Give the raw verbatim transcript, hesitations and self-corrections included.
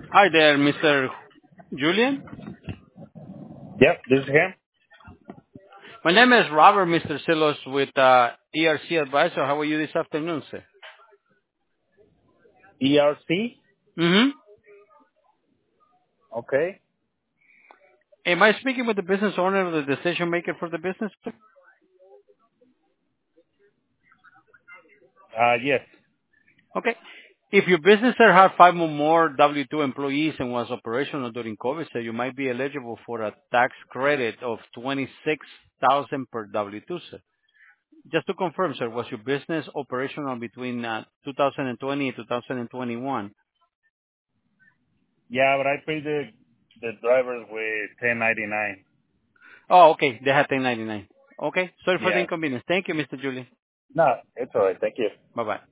Hi there, Mister Julian. Yep, this is him. My name is Robert, Mister Silos, with uh, E R C Advisor. How are you this afternoon, sir? E R C. Mm-hmm. Okay. Am I speaking with the business owner or the decision maker for the business? Sir? Uh, yes. Okay. If your business sir, had five or more W two employees and was operational during COVID, sir, you might be eligible for a tax credit of twenty-six thousand dollars per W two, sir. Just to confirm, sir, was your business operational between uh, two thousand twenty and two thousand twenty-one? Yeah, but I paid the the drivers with ten ninety nine. Oh, okay. They had ten ninety-nine. Okay. Sorry for the Yeah. inconvenience. Thank you, Mister Julian. No, it's all right. Thank you. Bye-bye.